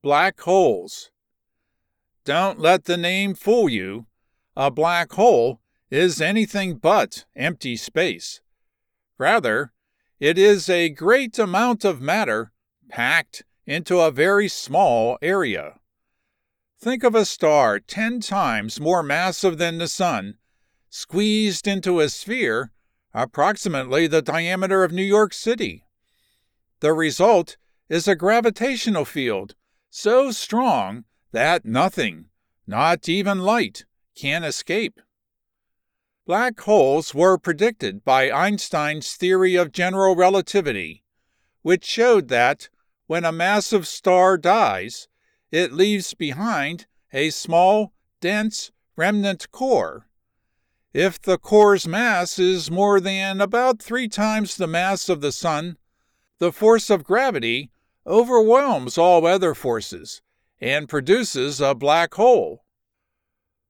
Black holes. Don't let the name fool you. A black hole is anything but empty space. Rather, it is a great amount of matter packed into a very small area. Think of a star 10 times more massive than the Sun, squeezed into a sphere approximately the diameter of New York City. The result is a gravitational field so strong that nothing, not even light, can escape. Black holes were predicted by Einstein's theory of general relativity, which showed that when a massive star dies, it leaves behind a small, dense remnant core. If the core's mass is more than about 3 times the mass of the Sun, the force of gravity overwhelms all other forces and produces a black hole.